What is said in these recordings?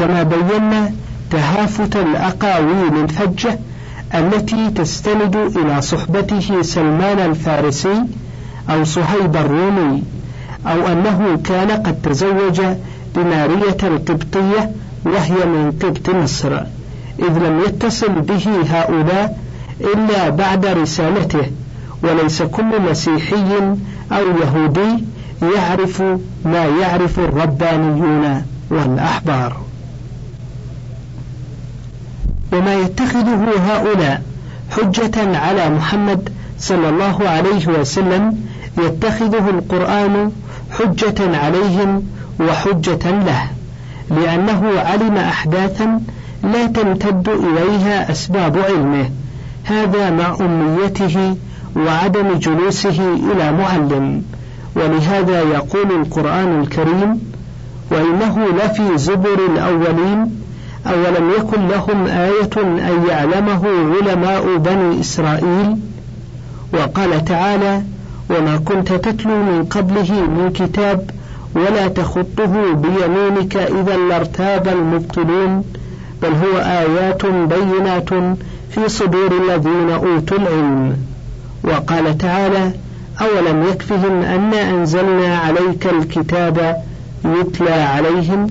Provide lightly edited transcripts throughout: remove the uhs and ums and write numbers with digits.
كما بينا تهافت الأقاويل الفجة التي تستند إلى صحبته سلمان الفارسي أو صهيب الرومي، أو أنه كان قد تزوج بمارية القبطية وهي من قبط مصر، إذ لم يتصل به هؤلاء إلا بعد رسالته، وليس كل مسيحي أو يهودي يعرف ما يعرف الربانيون والأحبار. وما يتخذه هؤلاء حجة على محمد صلى الله عليه وسلم يتخذه القرآن حجة عليهم وحجة له، لأنه علم أحداثا لا تمتد إليها أسباب علمه، هذا مع أمنيته وعدم جلوسه إلى معلم. ولهذا يقول القرآن الكريم: وإنه لفي زبر الأولين أولم يكن لهم آية أن يعلمه علماء بني إسرائيل. وقال تعالى: وما كنت تتلو من قبله من كتاب ولا تخطه بيمينك إذا لارتاب المبطلون بل هو آيات بينات في صدور الذين أوتوا العلم. وقال تعالى: أولم يكفهم أنا أنزلنا عليك الكتاب يتلى عليهم.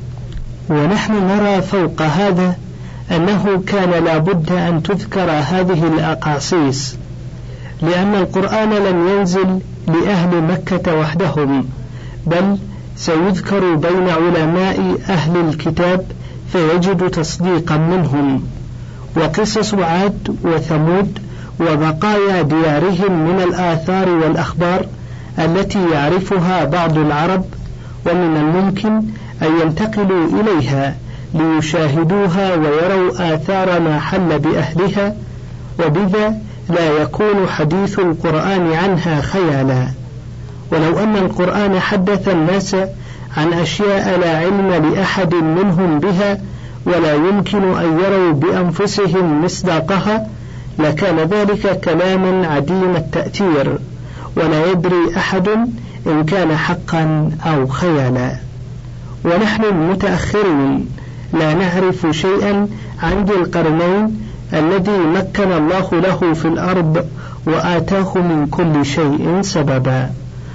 ونحن نرى فوق هذا أنه كان لا بد أن تذكر هذه الأقاصيص، لأن القرآن لم ينزل لأهل مكة وحدهم، بل سيذكر بين علماء أهل الكتاب فيجد تصديقا منهم. وقصص عاد وثمود وبقايا ديارهم من الآثار والأخبار التي يعرفها بعض العرب، ومن الممكن أن ينتقلوا إليها ليشاهدوها ويروا آثار ما حل بأهلها، وبذا لا يكون حديث القرآن عنها خيالا. ولو أن القرآن حدث الناس عن أشياء لا علم لأحد منهم بها ولا يمكن أن يروا بأنفسهم مصداقها لكان ذلك كلاما عديم التأثير، ولا يدري أحد إن كان حقا أو خيالا. ونحن المتأخرين لا نعرف شيئا عن ذي القرنين الذي مكن الله له في الأرض وآتاه من كل شيء سببا،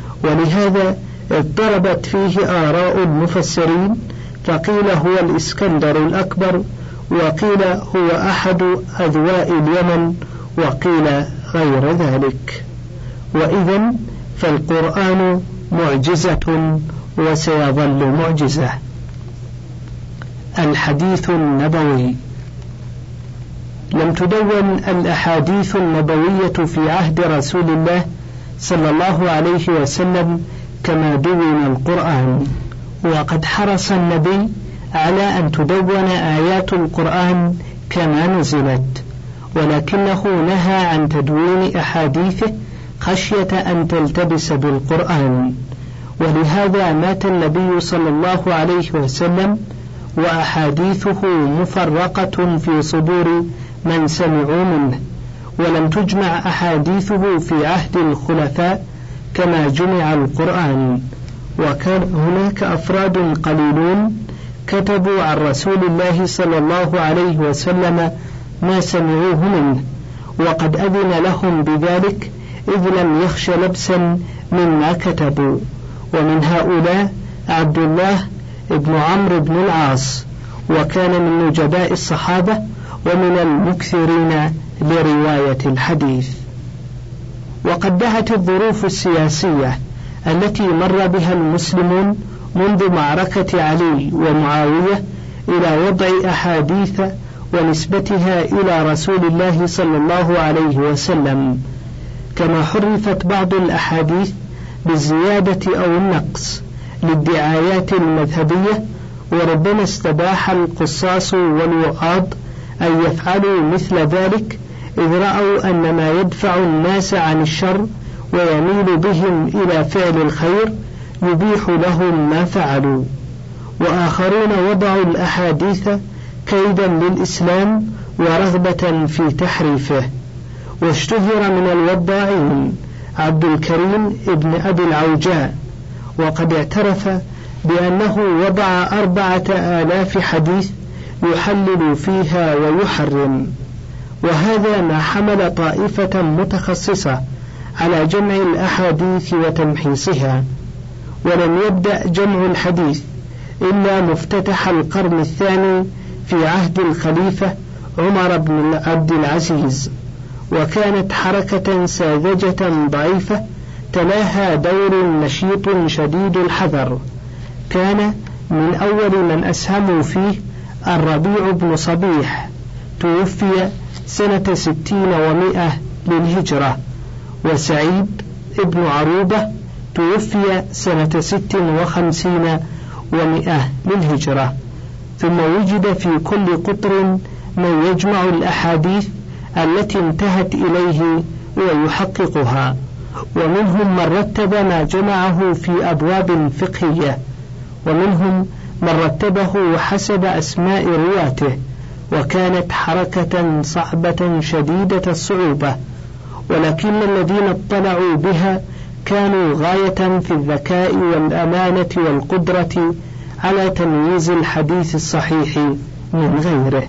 ولهذا اضطربت فيه آراء المفسرين، فقيل هو الإسكندر الأكبر، وقيل هو أحد أذواء اليمن، وقيل غير ذلك. وإذن فالقرآن معجزة وسيظل معجزة. الحديث النبوي. لم تدون الأحاديث النبوية في عهد رسول الله صلى الله عليه وسلم كما دون القرآن، وقد حرص النبي على أن تدون آيات القرآن كما نزلت، ولكنه نهى عن تدوين أحاديثه خشية أن تلتبس بالقرآن. ولهذا مات النبي صلى الله عليه وسلم وأحاديثه مفرقة في صدور من سمعوا منه، ولم تجمع أحاديثه في عهد الخلفاء كما جمع القرآن. وكان هناك أفراد قليلون كتبوا عن رسول الله صلى الله عليه وسلم ما سمعوه منه، وقد أذن لهم بذلك إذ لم يخش لبسا مما كتبوا. ومن هؤلاء عبد الله ابن عمرو بن العاص، وكان من نجباء الصحابة ومن المكثرين لرواية الحديث. وقد دعت الظروف السياسية التي مر بها المسلمون منذ معركة علي ومعاوية إلى وضع أحاديث ونسبتها إلى رسول الله صلى الله عليه وسلم، كما حرفت بعض الأحاديث بالزيادة أو النقص للدعايات المذهبية، وربما استباح القصاص والوعاظ أن يفعلوا مثل ذلك إذ رأوا أن ما يدفع الناس عن الشر ويميل بهم إلى فعل الخير يبيح لهم ما فعلوا. وآخرون وضعوا الأحاديث كيدا للإسلام ورغبة في تحريفه. واشتهر من الوضاعين عبد الكريم ابن أبي العوجاء، وقد اعترف بأنه وضع 4000 حديث يحلل فيها ويحرم، وهذا ما حمل طائفة متخصصة على جمع الأحاديث وتمحيصها. ولم يبدأ جمع الحديث إلا مفتتح القرن الثاني في عهد الخليفة عمر بن عبد العزيز، وكانت حركة ساذجة ضعيفة تلاها دور نشيط شديد الحذر. كان من أول من أسهموا فيه الربيع بن صبيح، توفي سنة 60 و100 للهجرة، وسعيد بن عروبة توفي سنة 56 و100 للهجرة. ثم وجد في كل قطر من يجمع الأحاديث التي انتهت إليه ويحققها، ومنهم من رتب ما جمعه في أبواب فقهية، ومنهم من رتبه حسب أسماء رواته، وكانت حركة صعبة شديدة الصعوبة، ولكن الذين اطلعوا بها كانوا غاية في الذكاء والأمانة والقدرة على تمييز الحديث الصحيح من غيره.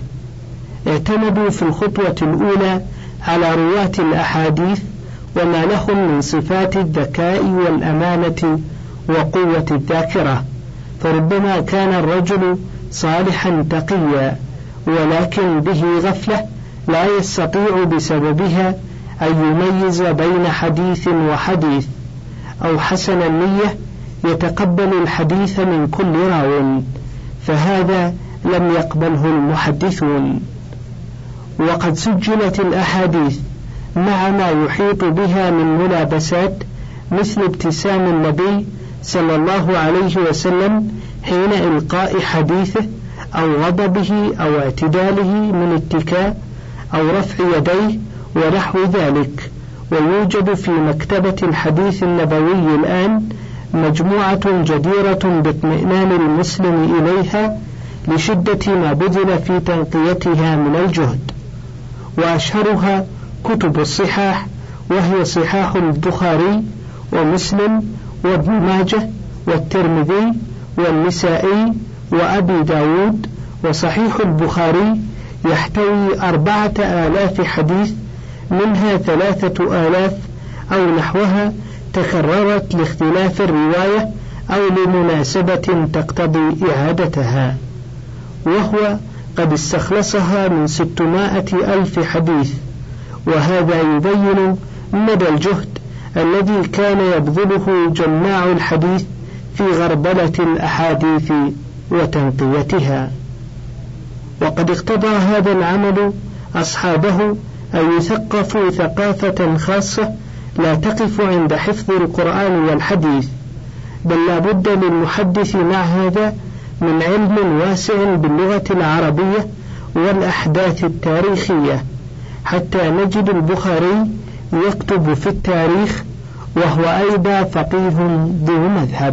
اعتمدوا في الخطوة الأولى على رواة الأحاديث وما لهم من صفات الذكاء والأمانة وقوة الذاكرة، فربما كان الرجل صالحا تقيا ولكن به غفلة لا يستطيع بسببها أن يميز بين حديث وحديث، أو حسن النية يتقبل الحديث من كل راو، فهذا لم يقبله المحدثون. وقد سجلت الأحاديث مع ما يحيط بها من ملابسات، مثل ابتسام النبي صلى الله عليه وسلم حين إلقاء حديثه، أو غضبه أو اعتداله من اتكاء، أو رفع يديه ونحو ذلك. ويوجد في مكتبة الحديث النبوي الآن مجموعة جديرة باطمئنان المسلم إليها لشدة ما بذل في تنقيتها من الجهد، وأشهرها كتب الصحاح، وهي صحاح البخاري ومسلم وابن ماجه والترمذي والنسائي وأبي داود. وصحيح البخاري يحتوي 4000 حديث، منها 3000 أو نحوها تكررت لاختلاف الرواية أو لمناسبة تقتضي إعادتها، وهو قد استخلصها من 600,000 حديث. وهذا يبين مدى الجهد الذي كان يبذله جماع الحديث في غربلة الأحاديث وتنقيتها. وقد اقتضى هذا العمل أصحابه أن يثقفوا ثقافة خاصة لا تقف عند حفظ القرآن والحديث، بل لا بد للمحدث مع هذا من علم واسع باللغة العربية والأحداث التاريخية، حتى نجد البخاري يكتب في التاريخ وهو أيضا فقيه ذو مذهب.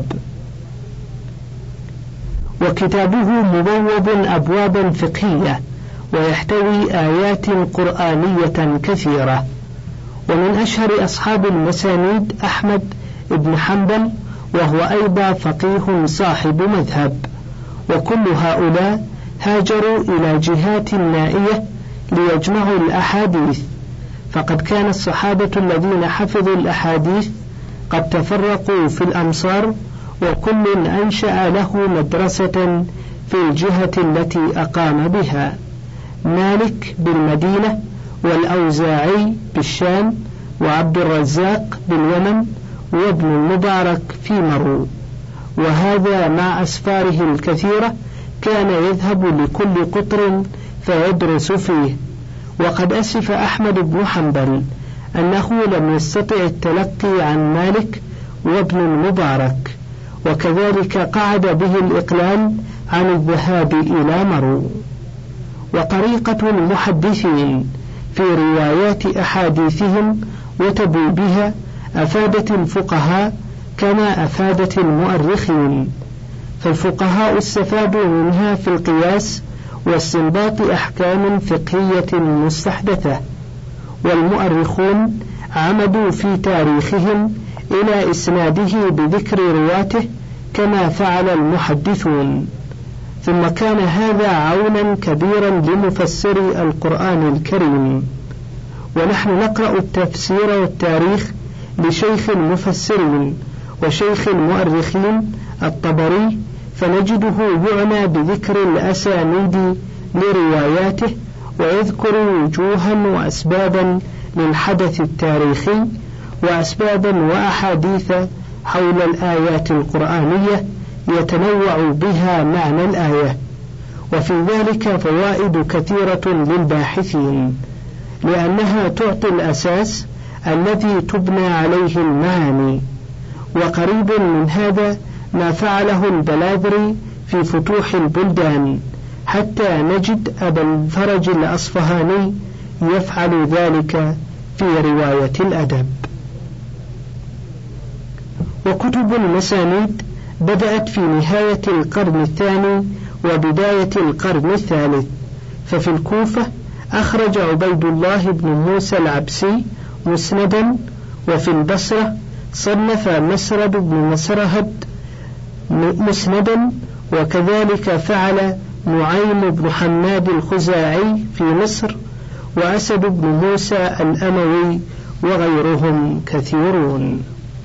وكتابه مبوب أبوابا فقهية، ويحتوي آيات قرآنية كثيرة. ومن أشهر أصحاب المسانيد أحمد بن حنبل، وهو أيضا فقيه صاحب مذهب. وكل هؤلاء هاجروا إلى جهات نائية ليجمعوا الأحاديث، فقد كان الصحابة الذين حفظوا الأحاديث قد تفرقوا في الأمصار، وكل أنشأ له مدرسة في الجهة التي أقام بها، مالك بالمدينة، والأوزاعي بالشام، وعبد الرزاق باليمن، وابن المبارك في مرو. وهذا مع أسفاره الكثيرة كان يذهب لكل قطر فيدرس فيه. وقد أسف أحمد بن حنبل أنه لم يستطع التلقي عن مالك وابن المبارك، وكذلك قعد به الإقلال عن الذهاب إلى مرو. وطريقة المحدثين في روايات أحاديثهم وتبويبها أفادت الفقهاء كما أفادت المؤرخين، فالفقهاء استفادوا منها في القياس واستنباط أحكام فقهية مستحدثة، والمؤرخون عمدوا في تاريخهم إلى إسناده بذكر رواته كما فعل المحدثون. ثم كان هذا عونا كبيرا لمفسري القرآن الكريم. ونحن نقرأ التفسير والتاريخ لشيخ المفسرين وشيخ المؤرخين الطبري، فنجده يعنى بذكر الأسانيد لرواياته، ويذكر وجوها وأسبابا للحدث التاريخي وأسبابا وأحاديث حول الآيات القرآنية يتنوع بها معنى الآية. وفي ذلك فوائد كثيرة للباحثين، لأنها تعطي الأساس الذي تبنى عليه المعاني. وقريب من هذا ما فعله البلاذري في فتوح البلدان، حتى نجد أبا الفرج الأصفهاني يفعل ذلك في رواية الأدب. وكتب المسانيد بدأت في نهاية القرن الثاني وبداية القرن الثالث. ففي الكوفة أخرج عبيد الله بن موسى العبسي مسندا، وفي البصرة صنف مسرد بن مسرهد مسندا، وكذلك فعل نعيم بن حماد الخزاعي في مصر، وأسد بن موسى الأموي، وغيرهم كثيرون.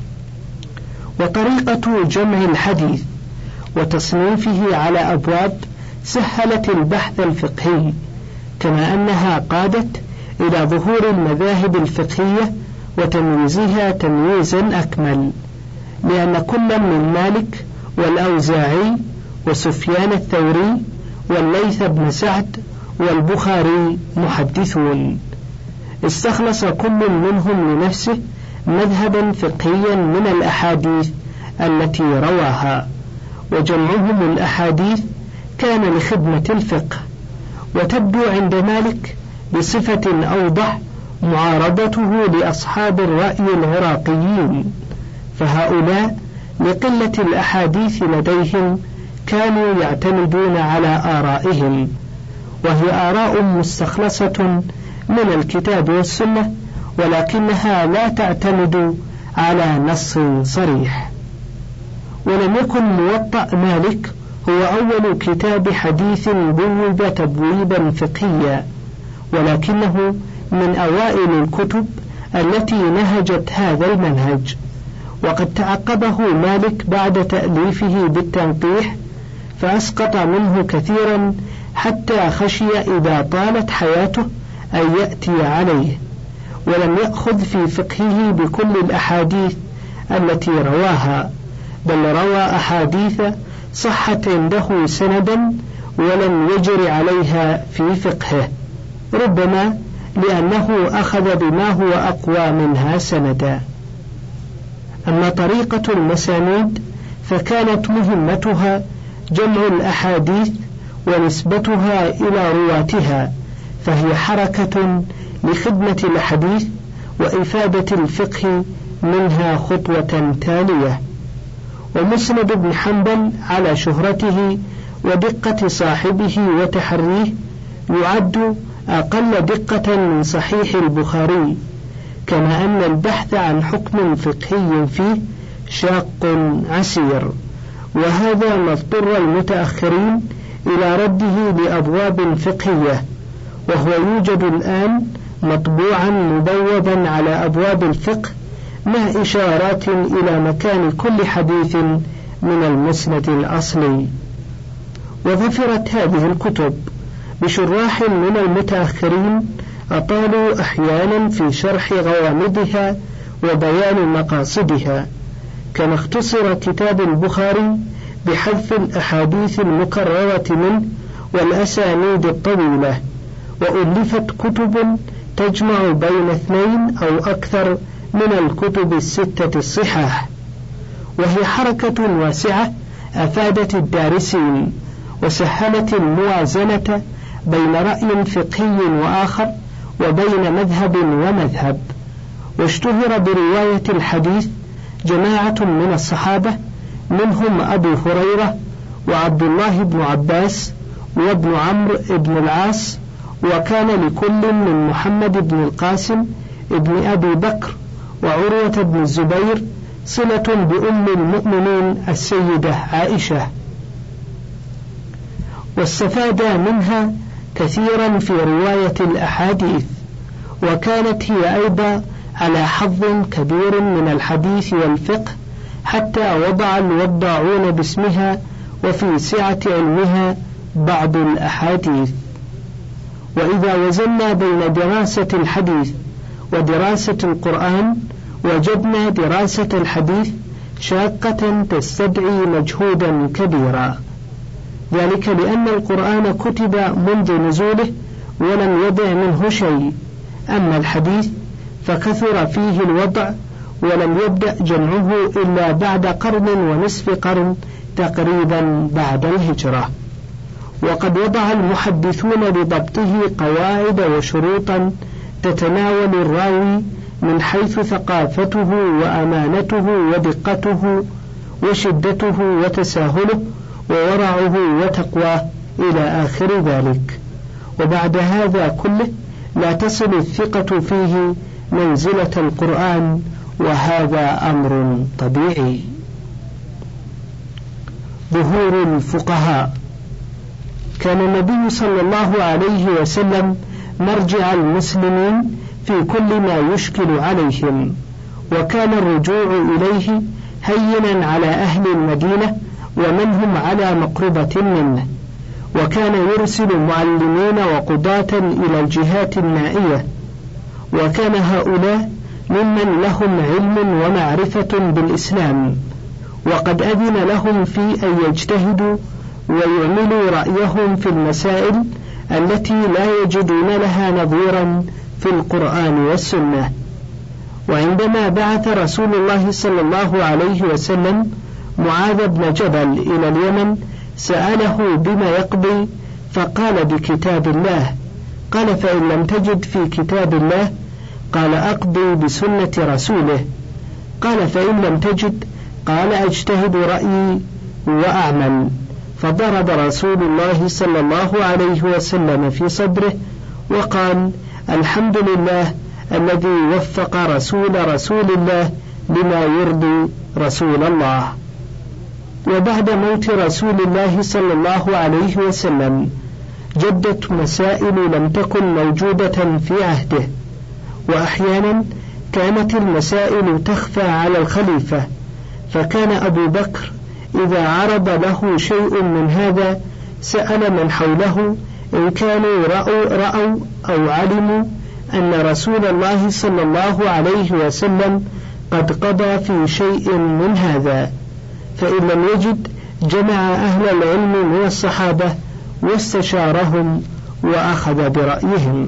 وطريقة جمع الحديث وتصنيفه على أبواب سهلت البحث الفقهي، كما أنها قادت إلى ظهور المذاهب الفقهية وتمييزها تمييزا أكمل، لأن كل من مالك والأوزاعي وسفيان الثوري والليث بن سعد والبخاري محدثون، استخلص كل منهم لنفسه مذهبا فقهيا من الأحاديث التي رواها، وجمعهم الأحاديث كان لخدمة الفقه. وتبدو عند مالك بصفة أوضح معارضته لأصحاب الرأي العراقيين، فهؤلاء لقلة الأحاديث لديهم كانوا يعتمدون على آرائهم، وهي آراء مستخلصة من الكتاب والسنة، ولكنها لا تعتمد على نص صريح. ولم يكن موطأ مالك هو أول كتاب حديث بوب تبويبا فقهيا، ولكنه من أوائل الكتب التي نهجت هذا المنهج، وقد تعقبه مالك بعد تأليفه بالتنقيح، فأسقط منه كثيرا حتى خشي إذا طالت حياته أن يأتي عليه، ولم يأخذ في فقهه بكل الأحاديث التي رواها، بل روى أحاديث صحت عنده سندا ولم يجر عليها في فقهه، ربما لأنه أخذ بما هو أقوى منها سندا. أما طريقة المسانيد فكانت مهمتها جمع الأحاديث ونسبتها إلى رواتها، فهي حركة لخدمة الحديث وإفادة الفقه منها خطوة تالية. ومسند بن حنبل على شهرته ودقة صاحبه وتحريه يعد أقل دقة من صحيح البخاري، كما أن البحث عن حكم فقهي فيه شاق عسير، وهذا ما اضطر المتأخرين إلى رده لأبواب فقهية، وهو يوجد الآن مطبوعا مبوبا على أبواب الفقه مع إشارات إلى مكان كل حديث من المسند الأصلي. وظفرت هذه الكتب بشراح من المتأخرين أطالوا أحيانا في شرح غوامضها وبيان مقاصدها، كما اختصر كتاب البخاري بحذف الأحاديث المكررة منه والأسانيد الطويلة، وألفت كتب تجمع بين 2 أو أكثر من الكتب 6 الصحاح، وهي حركة واسعة أفادت الدارسين وسهلت الموازنة بين رأي فقهي وآخر وبين مذهب ومذهب. واشتهر برواية الحديث جماعة من الصحابة، منهم أبو هريرة وعبد الله بن عباس وابن عمرو بن العاص، وكان لكل من محمد بن القاسم ابن أبي بكر وعروة بن الزبير صلة بأم المؤمنين السيدة عائشة، واستفاد منها كثيرا في رواية الأحاديث، وكانت هي أيضا على حظ كبير من الحديث والفقه، حتى وضع الوضاعون باسمها وفي سعة علمها بعض الأحاديث. وإذا وزنا بين دراسة الحديث ودراسة القرآن وجدنا دراسة الحديث شاقة تستدعي مجهودا كبيرا، ذلك لأن القرآن كتب منذ نزوله ولم يضع منه شيء، أما الحديث فكثر فيه الوضع ولم يبدأ جمعه إلا بعد قرن ونصف قرن تقريبا بعد الهجرة. وقد وضع المحدثون لضبطه قواعد وشروطا تتناول الراوي من حيث ثقافته وأمانته ودقته وشدته وتساهله وورعه وتقواه إلى آخر ذلك. وبعد هذا كله لا تصل الثقة فيه منزلة القرآن، وهذا أمر طبيعي. ظهور الفقهاء. كان النبي صلى الله عليه وسلم مرجع المسلمين في كل ما يشكل عليهم، وكان الرجوع إليه هينا على أهل المدينة ومن هم على مقربة منه، وكان يرسل معلمين وقضاة إلى الجهات النائية، وكان هؤلاء ممن لهم علم ومعرفة بالإسلام، وقد أذن لهم في أن يجتهدوا ويعملوا رأيهم في المسائل التي لا يجدون لها نظيرا في القرآن والسنة. وعندما بعث رسول الله صلى الله عليه وسلم معاذ بن جبل إلى اليمن سأله بما يقضي، فقال بكتاب الله. قال فإن لم تجد في كتاب الله؟ قال أقضي بسنة رسوله. قال فإن لم تجد؟ قال أجتهد رأيي وأعمل. فضرب رسول الله صلى الله عليه وسلم في صدره وقال: الحمد لله الذي وفق رسول الله لما يرضي رسول الله. وبعد موت رسول الله صلى الله عليه وسلم جدت مسائل لم تكن موجودة في عهده، وأحيانا كانت المسائل تخفى على الخليفة، فكان أبو بكر إذا عرض له شيء من هذا سأل من حوله إن كانوا رأوا أو علموا أن رسول الله صلى الله عليه وسلم قد قضى في شيء من هذا، فإن لم يجد جمع أهل العلم من الصحابة واستشارهم وأخذ برأيهم.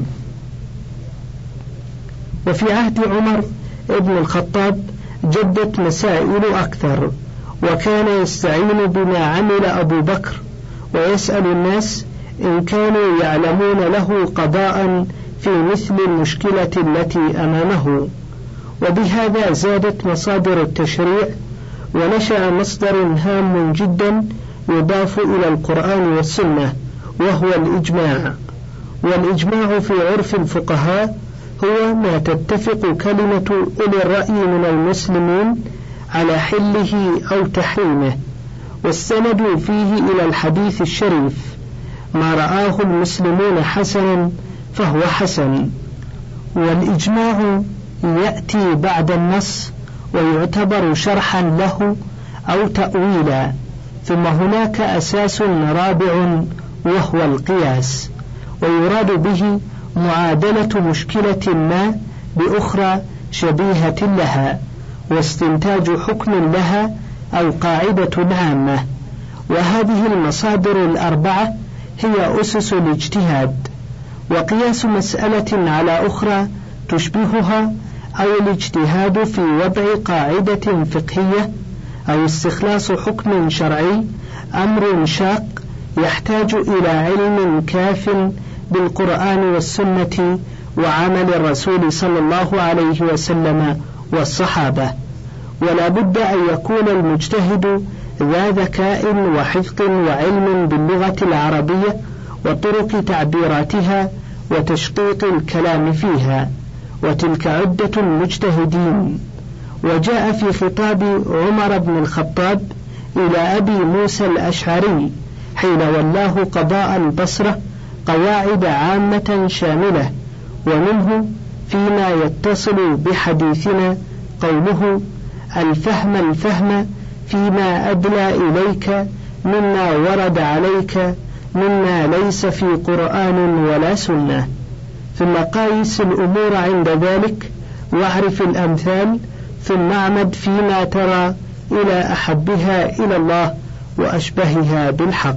وفي عهد عمر ابن الخطاب جدت مسائل أكثر، وكان يستعين بما عمل أبو بكر ويسأل الناس إن كانوا يعلمون له قضاء في مثل المشكلة التي أمامه. وبهذا زادت مصادر التشريع، ونشأ مصدر هام جدا يضاف إلى القرآن والسنة، وهو الإجماع. والإجماع في عرف الفقهاء هو ما تتفق كلمة أولي الرأي من المسلمين على حله أو تحريمه، واستندوا فيه إلى الحديث الشريف: ما رآه المسلمون حسنا فهو حسن. والإجماع يأتي بعد النص ويعتبر شرحا له أو تأويلا. ثم هناك أساس رابع وهو القياس، ويراد به معادلة مشكلة ما بأخرى شبيهة لها، واستنتاج حكم لها أو قاعدة عامة. وهذه المصادر الأربعة هي أسس الاجتهاد. وقياس مسألة على أخرى تشبهها، أو الاجتهاد في وضع قاعدة فقهية، أو استخلاص حكم شرعي، أمر شاق يحتاج إلى علم كاف بالقرآن والسنة وعمل الرسول صلى الله عليه وسلم والصحابة. ولا بد أن يكون المجتهد ذا ذكاء وحفظ وعلم باللغة العربية وطرق تعبيراتها وتشقيق الكلام فيها، وتلك عدة المجتهدين. وجاء في خطاب عمر بن الخطاب إلى أبي موسى الأشعري حين ولاه قضاء البصرة قواعد عامة شاملة، ومنه فيما يتصل بحديثنا قوله: الفهم فيما أدلى إليك مما ورد عليك مما ليس في قرآن ولا سنة، ثم قايس الأمور عند ذلك واعرف الأمثال، ثم اعمد فيما ترى إلى أحبها إلى الله وأشبهها بالحق.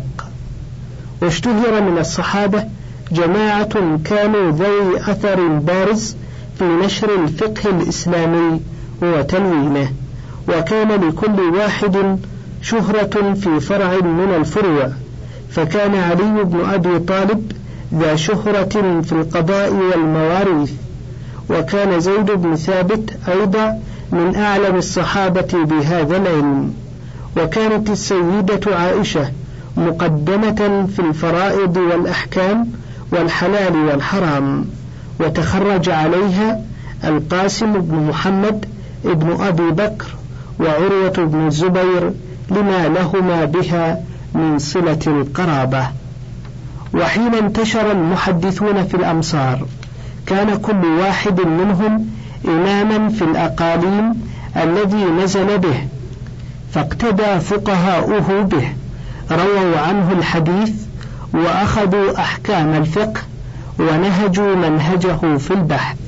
واشتهر من الصحابة جماعة كانوا ذوي أثر بارز في نشر الفقه الإسلامي وتلوينه، وكان لكل واحد شهرة في فرع من الفروع، فكان علي بن أبي طالب ذا شهرة في القضاء والمواريث، وكان زيد بن ثابت أيضا من أعلم الصحابة بهذا العلم، وكانت السيدة عائشة مقدمة في الفرائض والأحكام والحلال والحرام، وتخرج عليها القاسم بن محمد ابن أبي بكر وعروة بن الزبير لما لهما بها من صلة القرابة. وحين انتشر المحدثون في الأمصار كان كل واحد منهم إماما في الأقاليم الذي نزل به، فاقتدى فقهاؤه به، رووا عنه الحديث وأخذوا أحكام الفقه ونهجوا منهجه في البحث.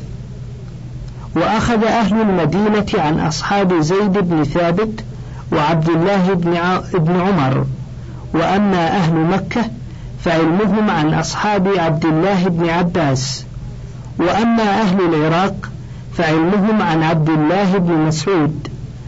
وأخذ أهل المدينة عن أصحاب زيد بن ثابت وعبد الله بن عمر، وأما أهل مكة فعلمهم عن أصحاب عبد الله بن عباس، وأما أهل العراق فعلمهم عن عبد الله بن مسعود،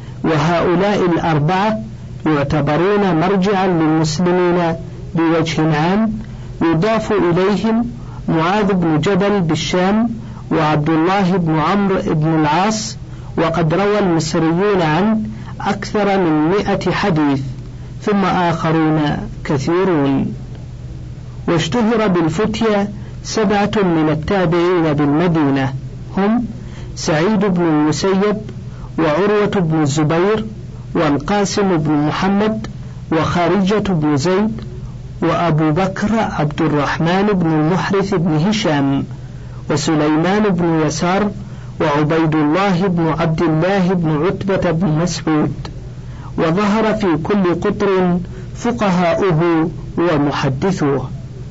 وهؤلاء الأربعة يعتبرون مرجعا للمسلمين بوجه عام، يضاف إليهم معاذ بن جبل بالشام وعبد الله بن عمرو بن العاص، وقد روى المصريون عنه أكثر من 100 حديث، ثم آخرون كثيرون. واشتهر بالفتية 7 من التابعين بالمدينة، هم سعيد بن المسيب وعروة بن الزبير والقاسم بن محمد وخارجة بن زيد وأبو بكر عبد الرحمن بن المحرث بن هشام وسليمان بن يسار وعبيد الله بن عبد الله بن عتبة بن مسعود. وظهر في كل قطر فقهاؤه ومحدثوه.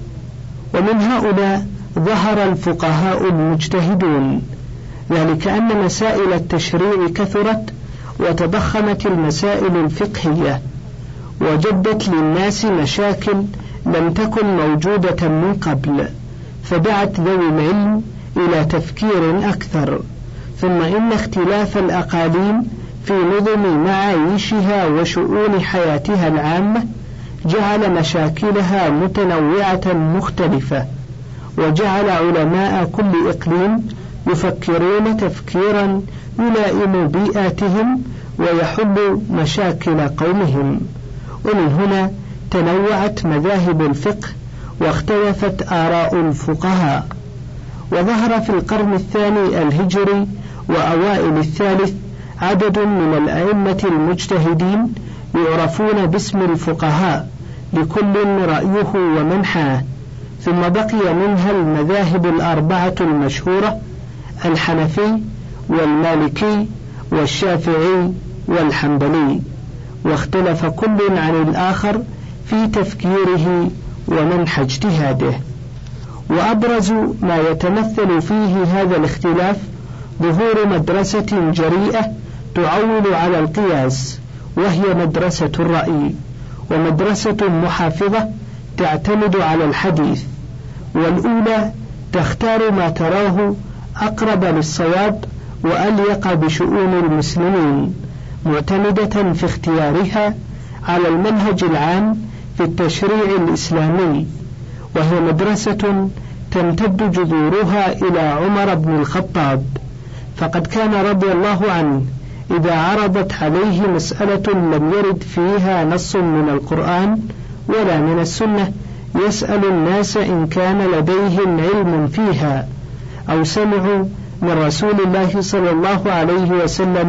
ومن هؤلاء ظهر الفقهاء المجتهدون، ذلك أن مسائل التشريع كثرت وتضخمت المسائل الفقهية، وجدت للناس مشاكل لم تكن موجودة من قبل، فدعت ذوي العلم إلى تفكير أكثر. ثم إن اختلاف الأقاليم في نظم معايشها وشؤون حياتها العامة جعل مشاكلها متنوعة مختلفة، وجعل علماء كل إقليم يفكرون تفكيرا يلائم بيئاتهم ويحل مشاكل قومهم. ومن هنا تنوعت مذاهب الفقه واختلفت آراء الفقهاء. وظهر في القرن الثاني الهجري وأوائل الثالث عدد من الأئمة المجتهدين يعرفون باسم الفقهاء، لكل رأيه ومنحاه. ثم بقي منها المذاهب الأربعة المشهورة: الحنفي والمالكي والشافعي والحنبلي، واختلف كل عن الآخر في تفكيره ومنحى اجتهاده. وأبرز ما يتمثل فيه هذا الاختلاف ظهور مدرسة جريئة تعول على القياس، وهي مدرسة الرأي، ومدرسة محافظة تعتمد على الحديث. والأولى تختار ما تراه أقرب للصواب وأليق بشؤون المسلمين، معتمدة في اختيارها على المنهج العام في التشريع الإسلامي، وهي مدرسة تمتد جذورها إلى عمر بن الخطاب، فقد كان رضي الله عنه إذا عرضت عليه مسألة لم يرد فيها نص من القرآن ولا من السنة يسأل الناس إن كان لديهم علم فيها أو سمعوا من رسول الله صلى الله عليه وسلم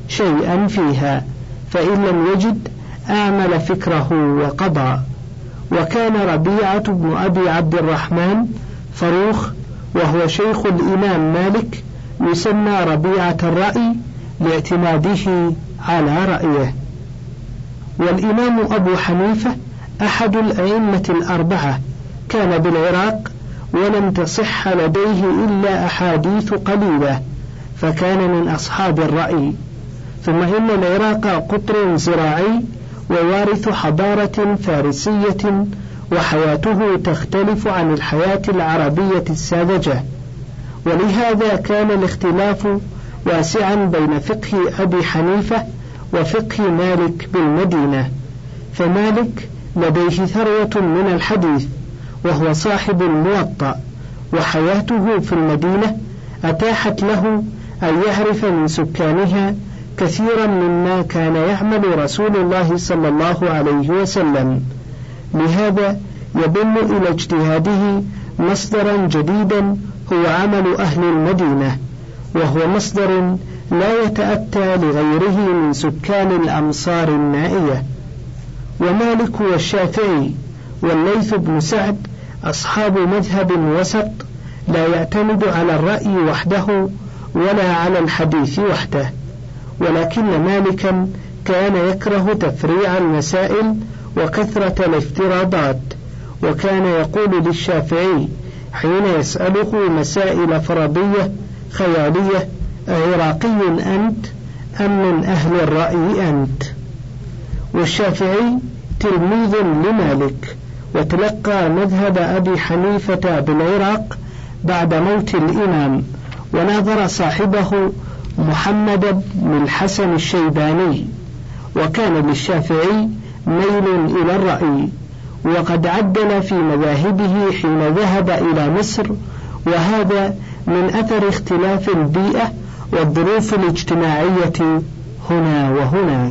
شيئا فيها، فإن لم يجد أعمل فكره وقضى. وكان ربيعة بن أبي عبد الرحمن فروخ وهو شيخ الإمام مالك يسمى ربيعة الرأي لاعتماده على رأيه. والإمام أبو حنيفة أحد الأئمة الأربعة، كان بالعراق ولم تصح لديه إلا أحاديث قليلة، فكان من أصحاب الرأي. ثم إن العراق قطر زراعي ووارث حضارة فارسية، وحياته تختلف عن الحياة العربية الساذجة، ولهذا كان الاختلاف واسعا بين فقه أبي حنيفة وفقه مالك بالمدينة. فمالك لديه ثروة من الحديث وهو صاحب الموطأ، وحياته في المدينة أتاحت له أن يعرف من سكانها كثيرا مما كان يعمل رسول الله صلى الله عليه وسلم. لهذا يضم إلى اجتهاده مصدرا جديدا هو عمل أهل المدينة، وهو مصدر لا يتأتى لغيره من سكان الأمصار النائية. ومالك والشافعي والليث بن سعد أصحاب مذهب وسط، لا يعتمد على الرأي وحده ولا على الحديث وحده، ولكن مالكا كان يكره تفريع المسائل وكثرة الافتراضات، وكان يقول للشافعي حين يسأله مسائل فرضية خيالية: عراقي أنت أم من أهل الرأي أنت؟ والشافعي تلميذ لمالك، وتلقى مذهب أبي حنيفة بالعراق بعد موت الإمام، وناظر صاحبه محمد بن الحسن الشيباني، وكان للشافعي ميل إلى الرأي، وقد عدل في مذاهبه حين ذهب إلى مصر، وهذا من أثر اختلاف البيئة والظروف الاجتماعية هنا وهناك.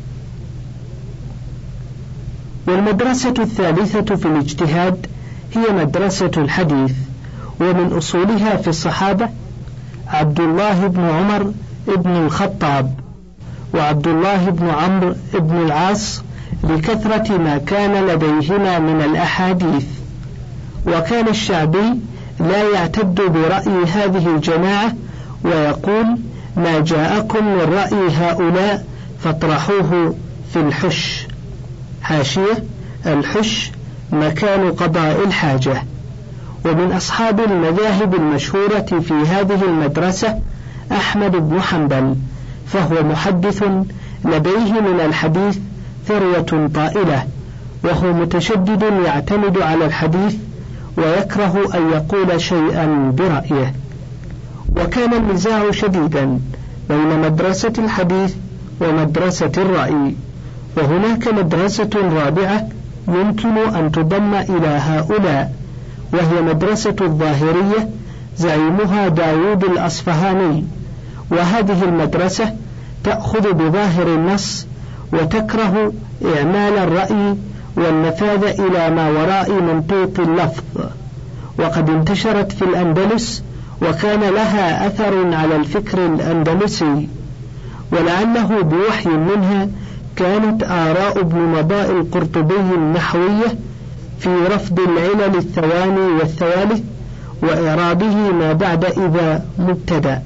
والمدرسة الثالثة في الاجتهاد هي مدرسة الحديث، ومن أصولها في الصحابة عبد الله بن عمر بن الخطاب وعبد الله بن عمرو بن العاص، لكثرة ما كان لديهما من الأحاديث. وكان الشعبي لا يعتد برأي هذه الجماعة، ويقول: ما جاءكم من رأي هؤلاء فاطرحوه في الحش. حاشية: الحش مكان قضاء الحاجة. ومن أصحاب المذاهب المشهورة في هذه المدرسة أحمد بن حنبل، فهو محدث لديه من الحديث ثروة طائلة، وهو متشدد يعتمد على الحديث ويكره أن يقول شيئا برأيه. وكان النزاع شديدا بين مدرسة الحديث ومدرسة الرأي. وهناك مدرسة رابعة يمكن أن تضم إلى هؤلاء، وهي مدرسة الظاهرية زعيمها داود الأصفهاني. وهذه المدرسة تأخذ بظاهر النص وتكره إعمال الرأي والنفاذ إلى ما وراء منطوق اللفظ، وقد انتشرت في الأندلس وكان لها أثر على الفكر الأندلسي، ولعله بوحي منها كانت آراء ابن مضاء القرطبي النحوية في رفض العلل الثواني والثوالث وإعرابه ما بعد إذا مبتدأ.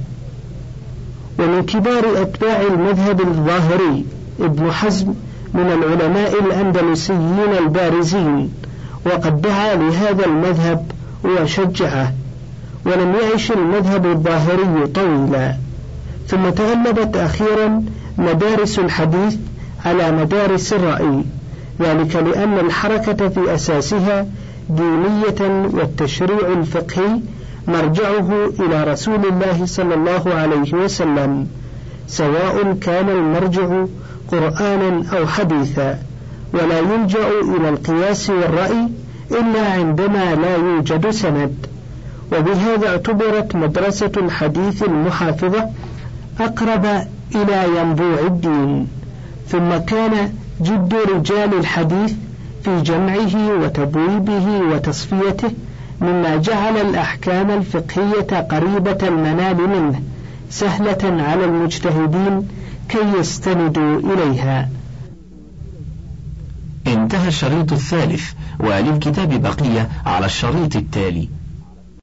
ومن كبار أتباع المذهب الظاهري ابن حزم من العلماء الأندلسيين البارزين، وقد دعا لهذا المذهب وشجعه، ولم يعش المذهب الظاهري طويلا. ثم تغلبت أخيرا مدارس الحديث على مدارس الرأي، ذلك لأن الحركة في أساسها دينية، والتشريع الفقهي مرجعه إلى رسول الله صلى الله عليه وسلم، سواء كان المرجع قرآنا أو حديثا، ولا يلجأ إلى القياس والرأي إلا عندما لا يوجد سند. وبهذا اعتبرت مدرسة الحديث المحافظة أقرب إلى ينبوع الدين. ثم كان جد رجال الحديث في جمعه وتبويبه وتصفيته مما جعل الأحكام الفقهية قريبة المنال منه، سهلة على المجتهدين كي يستندوا إليها. انتهى الشريط الثالث، وللكتاب بقية على الشريط التالي.